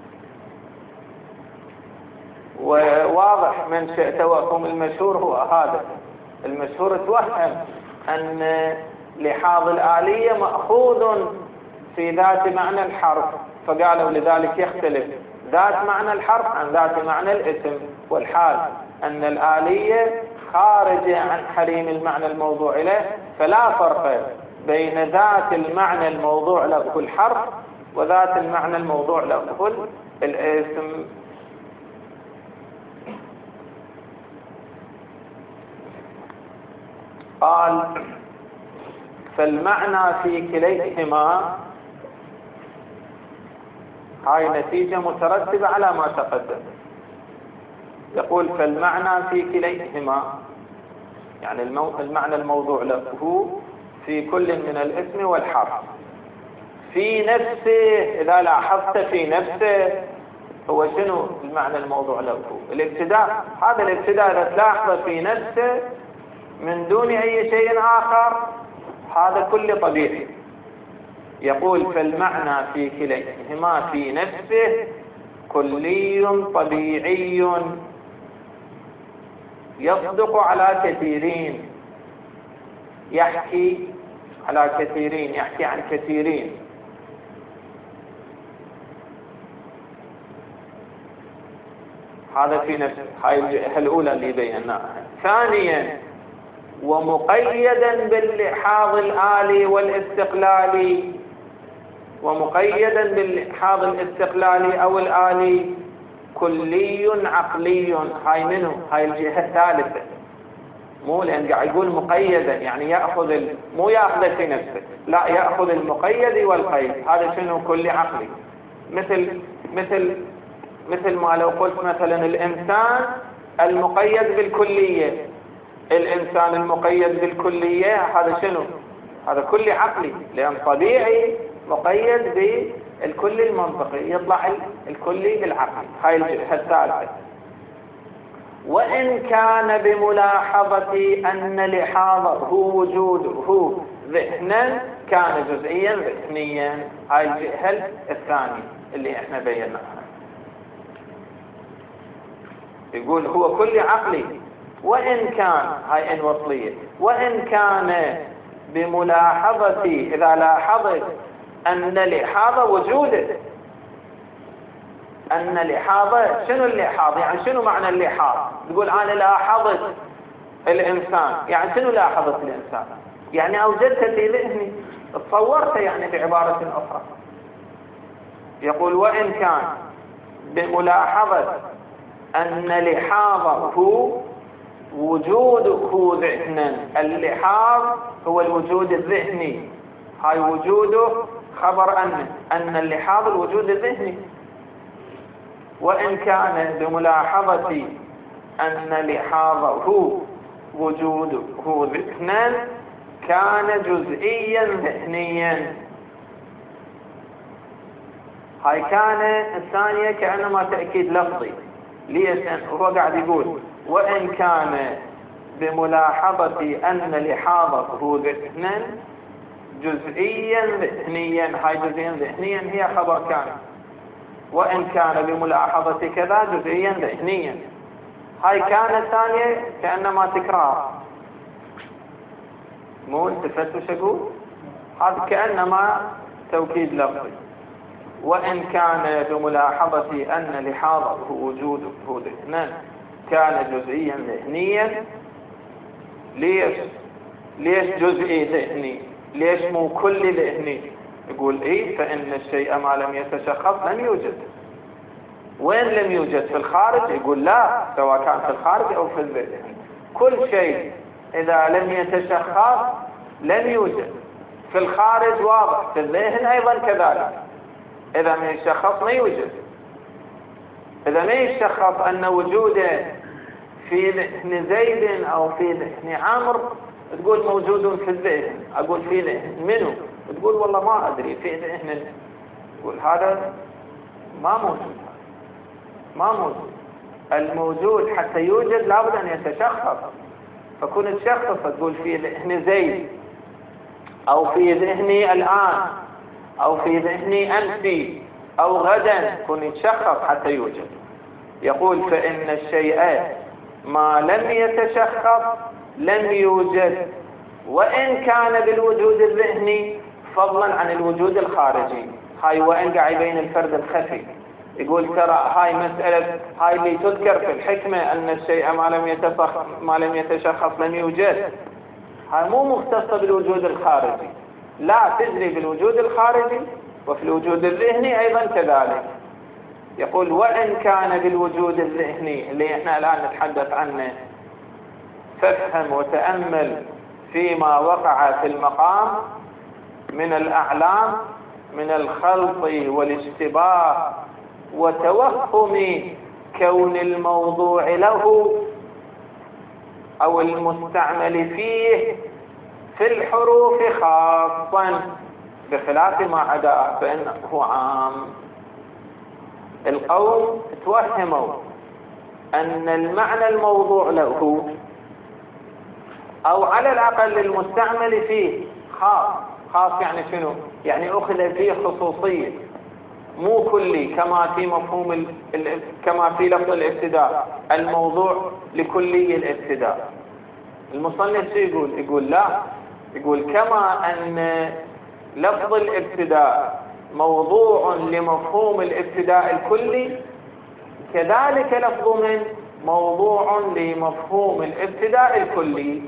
وواضح من توهم المشهور هو هذا. المشهور توهم أن لحاظ الآلية مأخوذ في ذات معنى الحرف، فقالوا لذلك يختلف ذات معنى الحرف عن ذات معنى الاسم، والحال أن الآلية خارجة عن حريم المعنى الموضوع له، فلا فرق بين ذات المعنى الموضوع له الحرف وذات المعنى الموضوع له الاسم. قال فالمعنى في كليهما، هاي نتيجة مترتبة على ما تقدم. يقول فالمعنى في كليهما، يعني المعنى الموضوع له في كل من الاسم والحرف. في نفسه، إذا لاحظت في نفسه هو شنو المعنى الموضوع له؟ الابتداء. هذا الابتداء إذا تلاحظ في نفسه من دون أي شيء آخر، هذا كل طبيعي. يقول فالمعنى في كليهما في نفسه كلي طبيعي يصدق على كثيرين، يحكي على كثيرين، يحكي عن كثيرين. هذا في نفسه، هاي الجهة الأولى اللي بيناها. ثانيا ومقيدا باللحاظ الآلي والاستقلالي، ومقيدا باللحاظ الاستقلالي أو الآلي كلي عقلي. هاي منه؟ هاي الجهة الثالثة. مو لأن قاعد يقول مقيدا يعني يأخذ مو يأخذ في نفسه، لا، يأخذ المقيد والقيد. هذا شنو؟ كلي عقلي. مثل ما لو قلت مثلا الإنسان المقيد بالكلية، الإنسان المقيد بالكلية، هذا شنو؟ هذا كلي عقلي، لأن طبيعي مقيد بالكلي المنطقي، يطلع الكلي العقلي. هاي الجهة الثالثة. وإن كان بملاحظة أن لحاظه وجوده ذهنا كان جزئيا ذهنيا. هاي الجهة الثانية اللي احنا بيناها. يقول هو كلي عقلي، وإن كان، هاي إن وصلية، وإن كان بملاحظة، إذا لاحظت أن لحاظ وجوده، أن لحاظه، شنو اللحاظ؟ يعني شنو معنى اللحاظ؟ تقول أنا لاحظت الإنسان، يعني شنو لاحظت الإنسان؟ يعني أوجدت في ذهني، تصورت يعني بعبارة أخرى. يقول وإن كان بملاحظة أن لحاظه وجوده ذهنا. اللحاظ هو الوجود الذهني، هاي وجوده خبر أن اللحاظ الوجود الذهني. وإن كان بملاحظة أن لحاظه وجوده ذهنا كان جزئيا ذهنيا. هاي كان الثانية كأنما تأكيد لفظي. ليش؟ هو قاعد يقول وإن كان بملاحظة أن لحاظه ذهنا جزئيا ذهنيا. هاي جزئيا ذهنيا هي خبر كان. وإن كان بملاحظة كذا جزئيا ذهنيا. هاي كان الثانية كأنما تكرار، مو التفت وش أقول؟ هذا كأنما توكيد لفظي. وإن كان بملاحظة أن لحاظه وجوده ذهنا كان جزئيا ذهنيا. ليش جزئي ذهني؟ ليش مو كل ذهني؟ يقول إيه، فإن الشيء ما لم يتشخص لم يوجد. وين لم يوجد؟ في الخارج؟ يقول لا، سواء كان في الخارج أو في الذهن، كل شيء إذا لم يتشخص لم يوجد. في الخارج واضح، في الذهن أيضا كذلك. إذا ما يشخص ما يوجد. إذا ما يشخص أن وجوده في ذهن زيد أو في ذهن عمرو، تقول موجود في الذهن. أقول في ذهن منه؟ تقول والله ما أدري، في ذهن. تقول هذا ما موجود. ما موجود. الموجود حتى يوجد لابد أن يتشخص. فكون تشخص تقول في ذهن زيد أو في ذهني الآن أو في ذهني أمسي أو غدا، كون يتشخص حتى يوجد. يقول فإن الشيء ما لم يتشخص لم يوجد، وإن كان بالوجود الذهني فضلا عن الوجود الخارجي. هاي وإن قاعد يبين الفرد الخفي. يقول ترى هاي مسألة، هاي اللي تذكر في الحكمة أن الشيء ما لم يتشخص لم يوجد، هاي مو مختصة بالوجود الخارجي، لا تجري بالوجود الخارجي وفي الوجود الذهني أيضا كذلك. يقول وإن كان بالوجود الذهني اللي احنا الآن نتحدث عنه، فافهم وتأمل فيما وقع في المقام من الأعلام من الخلط والاشتباه وتوهم كون الموضوع له أو المستعمل فيه في الحروف خاصا، بخلاف ما عدا فإنه عام. القوم توهموا أن المعنى الموضوع له أو على الأقل المستعمل فيه خاص. خاص يعني شنو؟ يعني أخذ فيه خصوصية، مو كلي كما في مفهوم كما في لفظ الابتداء، الموضوع لكلي الابتداء. المصنف يقول؟ يقول لا، يقول كما أن لفظ الابتداء موضوع لمفهوم الابتداء الكلي، كذلك لفظ من موضوع لمفهوم الابتداء الكلي،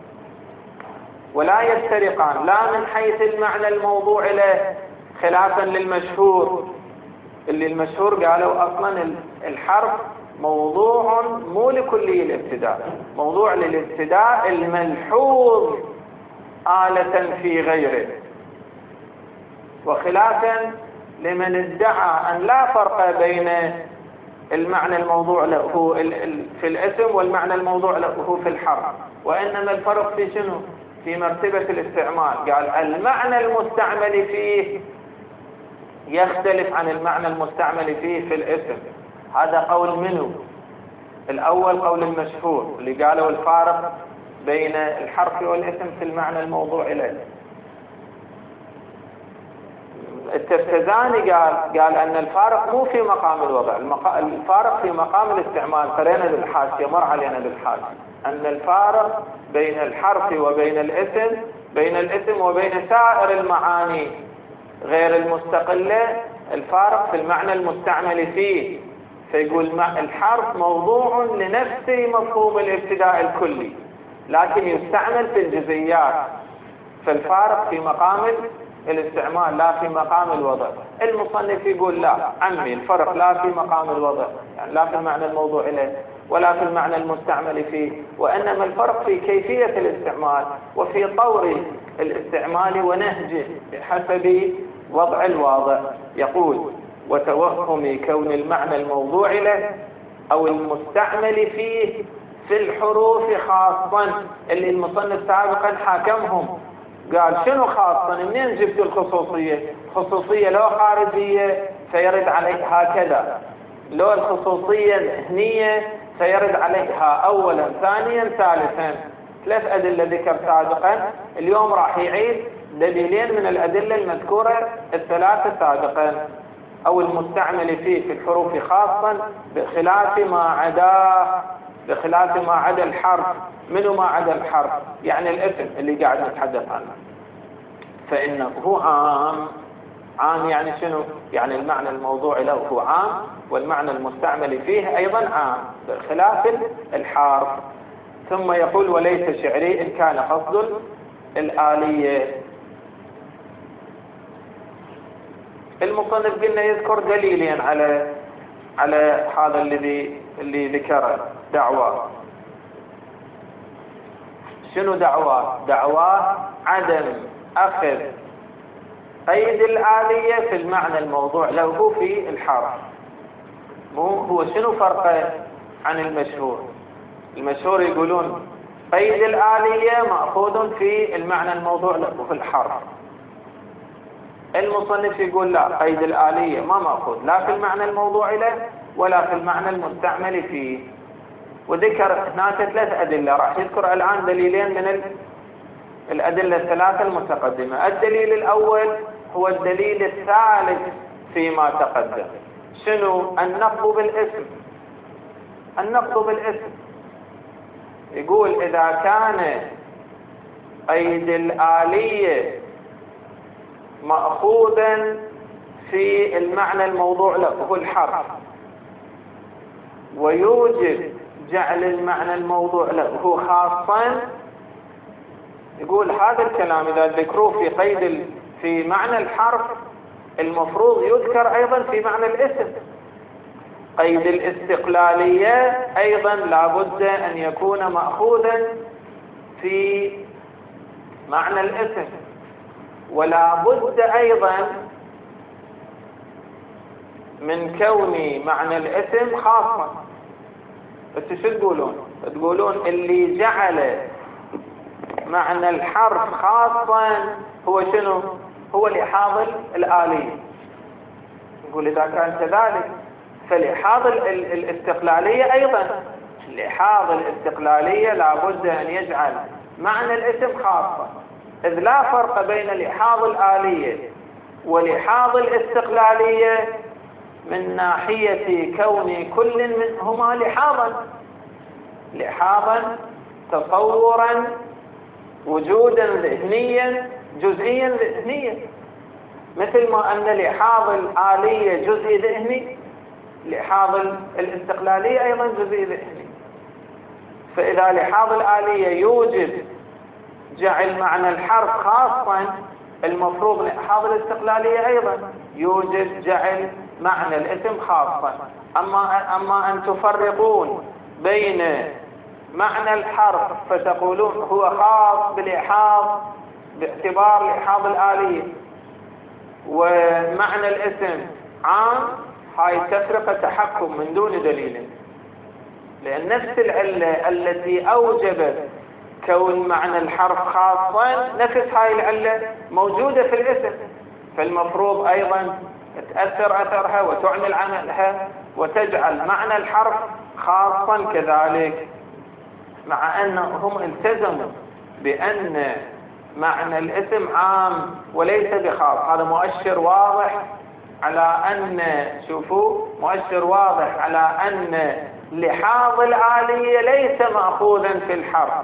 ولا يفترقان لا من حيث المعنى الموضوع له، خلافا للمشهور اللي المشهور قالوا أصلا الحرف موضوع مو لكلي الابتداء، موضوع للابتداء الملحوظ آلة في غيره، وخلافا لمن ادعى أن لا فرق بين المعنى الموضوع له في الاسم والمعنى الموضوع له في الحرف، وإنما الفرق في شنو؟ في مرتبة الاستعمال. قال المعنى المستعمل فيه يختلف عن المعنى المستعمل فيه في الاسم. هذا قول منه؟ الأول قول المشهور اللي قالوا الفارق بين الحرف والاسم في المعنى الموضوع له. التفتزاني قال أن الفارق مو في مقام الوضع، الفارق في مقام الاستعمال. قرينا بالحاشية، مر علينا بالحاشية أن الفارق بين الحرف وبين الاسم، بين الاسم وبين سائر المعاني غير المستقلة، الفارق في المعنى المستعمل فيه. فيقول الحرف موضوع لنفس مفهوم الابتداء الكلي، لكن يستعمل في الجزئيات، فالفارق في مقام الاستعمال لا في مقام الوضع. المصنف يقول لا عمي، الفرق لا في مقام الوضع، يعني لا في المعنى الموضوع له ولا في المعنى المستعمل فيه، وإنما الفرق في كيفية الاستعمال وفي طور الاستعمال ونهجه بحسب وضع الواضع. يقول وتوهم كون المعنى الموضوع له أو المستعمل فيه في الحروف خاصا، اللي المصنف سابقا حاكمهم. قال شنو خاصا؟ منين جبت الخصوصية؟ خصوصية لو خارجية فيرد عليك هكذا، لو الخصوصية ذهنية سيرد عليها أولا ثانيا ثالثا. 3 أدلة ذكر سابقا، اليوم راح يعيد دليلين من الأدلة المذكورة الثلاثة سابقا. أو المستعمل فيه في الحروف خاصا بخلاف ما عداه، بخلاف ما عدا الحرف. منه ما عدا الحرف؟ يعني الاسم اللي قاعد نتحدث عنه، فإنه عام. عام يعني شنو؟ يعني المعنى الموضوع له هو عام، والمعنى المستعمل فيه أيضا عام بخلاف الحرف. ثم يقول وليس شعري إن كان قصد الآلية. المصنف قلنا يذكر دليلين على هذا اللي ذكره، دعوة. شنو دعوة؟ دعوة عدم أخذ قيد الآلية في المعنى الموضوع له في الحرف. هو شنو فرقه عن المشهور؟ المشهور يقولون قيد الآلية مأخوذ في المعنى الموضوع له في الحرف. المصنف يقول لا، قيد الآلية ما مأخوذ لا في المعنى الموضوع له ولا في المعنى المستعمل فيه. وذكر هناك 3 أدلة، راح يذكر الآن دليلين من الأدلة ال3 المتقدمة. الدليل الأول هو الدليل الثالث فيما تقدم. شنو؟ النقض بالاسم. النقض بالاسم يقول إذا كان قيد الآلية مأخوذا في المعنى الموضوع له هو الحرف، ويوجب جعل المعنى الموضوع له خاصا، يقول هذا الكلام إذا ذكروه في قيد في معنى الحرف المفروض يذكر أيضا في معنى الاسم. قيد الاستقلالية أيضا لابد أن يكون مأخوذا في معنى الاسم، ولا بد أيضا من كون معنى الاسم خاصا. بس شو تقولون؟ تقولون اللي جعل معنى الحرف خاصا هو شنو؟ هو لحاظ الآلية. نقول إذا كان كذلك فلحاظ الاستقلالية أيضا، لحاظ الاستقلالية لابد أن يجعل معنى الاسم خاصا، إذ لا فرق بين لحاظ الآلية ولحاظ الاستقلالية من ناحية كون كل منهما لحاظا تصورا وجودا ذهنيا جزئيا ذهنيا، مثل ما أن لحاظ الآلية جزئي ذهني لحاظ الاستقلالية أيضا جزئي ذهني. فإذا لحاظ الآلية يوجب جعل معنى الحرف خاصا، المفروض لحاظ الاستقلالية أيضا يوجب جعل معنى الاسم خاصا. أما أن تفرقون بين معنى الحرف فتقولون هو خاص باعتبار لحاظ الآلية ومعنى الاسم عام، هاي تفرقة تحكم من دون دليل، لأن نفس العلة التي أوجبت كون معنى الحرف خاصا نفس هاي العلة موجودة في الاسم، فالمفروض أيضا تأثر أثرها وتعمل عملها وتجعل معنى الحرف خاصا كذلك، مع أنهم التزموا بأن معنى الاسم عام وليس بخاص. هذا مؤشر واضح على أن مؤشر واضح على أن لحاظ الآلية ليس مأخوذا في الحرف.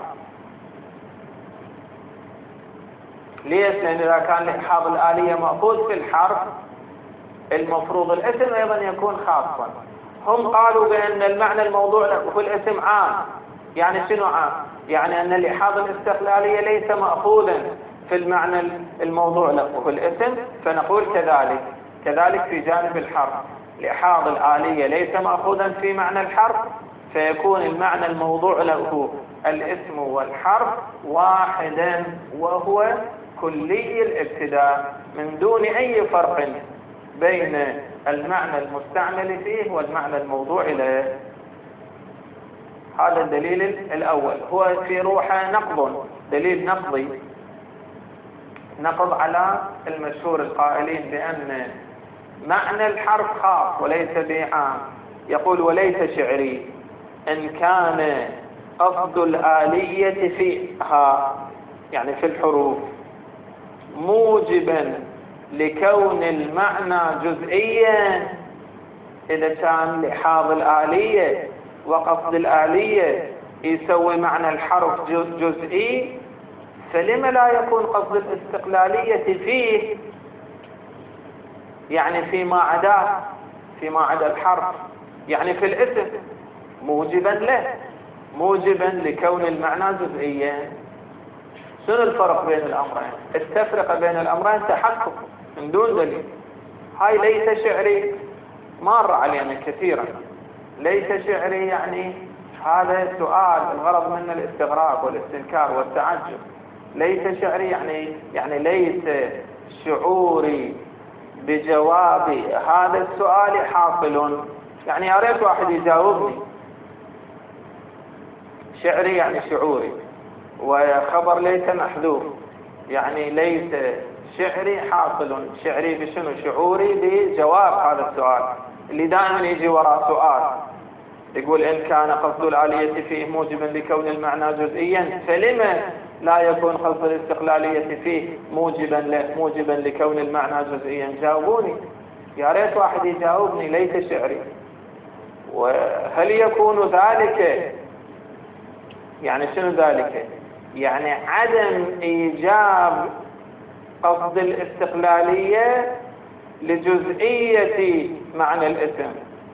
ليش؟ لأن إذا كان لحاظ الآلية مأخوذ في الحرف المفروض الاسم أيضا يكون خاصا. هم قالوا بأن المعنى الموضوع له في الاسم عام. يعني شنو عام؟ يعني أن لحاظ الاستقلالية ليس مأخوذا في المعنى الموضوع له في الاسم، فنقول كذلك في جانب الحرف لحاظ الآلية ليس مأخوذا في معنى الحرف، فيكون المعنى الموضوع له الاسم والحرف واحدا، وهو كلي الابتداء من دون أي فرق بين المعنى المستعمل فيه والمعنى الموضوع له. هذا الدليل الأول هو في روحه نقض، دليل نقضي، نقض على المشهور القائلين بأن معنى الحرف خاص وليس بعام. يقول وليس شعري إن كان قصد الآلية فيها، يعني في الحروف، موجبا لكون المعنى جزئيا. إذا كان لحاظ الآلية وقصد الآلية يسوي معنى الحرف جزئي، فلم لا يكون قصد الاستقلالية فيه، يعني فيما عدا الحرف، يعني في الاسم موجبا له، موجبا لكون المعنى جزئيا. شنو الفرق بين الأمرين؟ التفرقة بين الأمرين تحكم من دون دليل. هاي ليس شعري مر علينا كثيرا. ليس شعري يعني هذا سؤال الغرض منه الاستغراب والاستنكار والتعجب. ليس شعري يعني ليس شعوري بجواب هذا السؤال حاصل. يعني يا ريت واحد يجاوبني. شعري يعني شعوري، وخبر ليس محذوف، يعني ليس شعري حاصل. شعري بشنو؟ شعوري بجواب هذا السؤال اللي دائما يجي وراء سؤال. يقول إن كان قصد الآلية فيه موجبا لكون المعنى جزئيا فلما لا يكون قصد الاستقلالية فيه موجبا لكون المعنى جزئيا؟ جاوبوني يا ريت واحد يجاوبني. ليس شعري. وهل يكون ذلك؟ يعني شنو ذلك؟ يعني عدم إيجاب قصد الاستقلالية لجزئية معنى الاسم.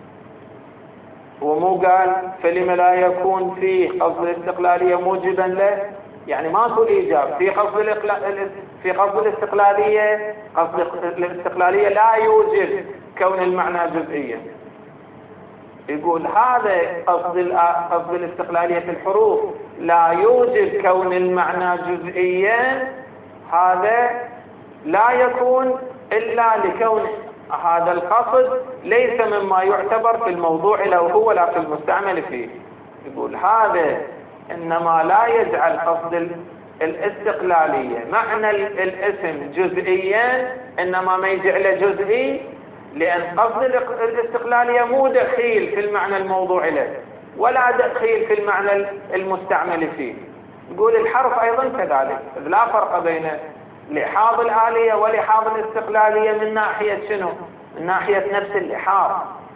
ومو قال فلما لا يكون في قصد الاستقلالية موجبا له؟ يعني ماكو إيجاب في قصد الاستقلالية. قصد الاستقلالية لا يوجب كون المعنى جزئيا. يقول هذا قصد الاستقلالية في الحروف لا يوجب كون المعنى جزئيا. هذا لا يكون إلا لكون هذا القصد ليس مما يعتبر في الموضوع له هو لا في المستعمل فيه. يقول هذا إنما لا يجعل قصد الاستقلالية معنى الاسم جزئيا، إنما ما يجعله جزئي، لأن قصد الاستقلالية مو دخيل في المعنى الموضوع له ولا دخيل في المعنى المستعمل فيه. يقول الحرف أيضا كذلك، لا فرق بين لحاظ الآلية ولحاظ الاستقلالية من ناحية شنو؟ من ناحية نفس اللحاظ.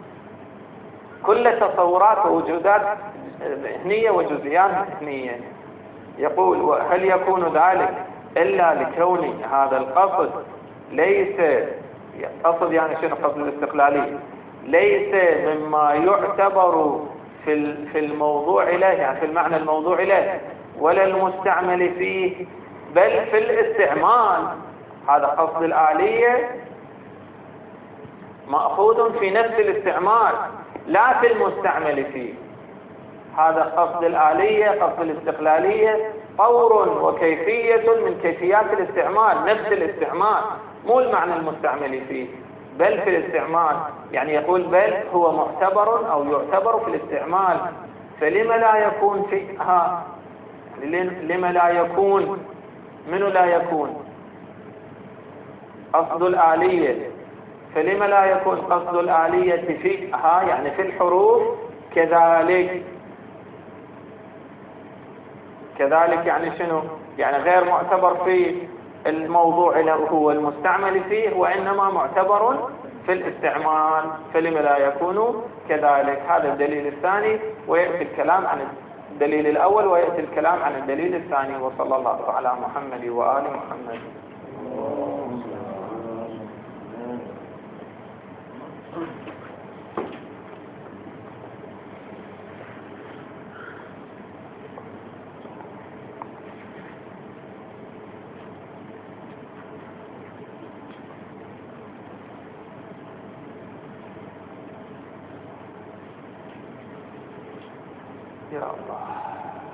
كل تصورات ووجودات ذهنية وجزئيات ذهنية. يقول هل يكون ذلك إلا لكون هذا القصد ليس قصد، يعني شنو قصد الاستقلالية؟ ليس مما يعتبر في الموضوع له، يعني في المعنى الموضوع له، ولا المستعمل فيه، بل في الاستعمال. هذا قصد الآلية مأخوذ في نفس الاستعمال لا في المستعمل فيه. هذا قصد الآلية، قصد الاستقلالية طور وكيفية من كيفيات الاستعمال، نفس الاستعمال، مو المعنى المستعمل فيه بل في الاستعمال. يعني يقول بل هو معتبر أو يعتبر في الاستعمال. فلما لا يكون فيها؟ لما لا يكون؟ منو لا يكون؟ قصد الآلية. فلما لا يكون قصد الآلية فيها؟ يعني في الحروف كذلك. كذلك يعني شنو؟ يعني غير معتبر في الموضوع له هو المستعمل فيه، وإنما معتبر في الاستعمال. فلما لا يكون كذلك؟ هذا الدليل الثاني، ويأتي الكلام عن الدليل الأول ويأتي الكلام عن الدليل الثاني. وصلى الله على محمد وآل محمد. يا الله.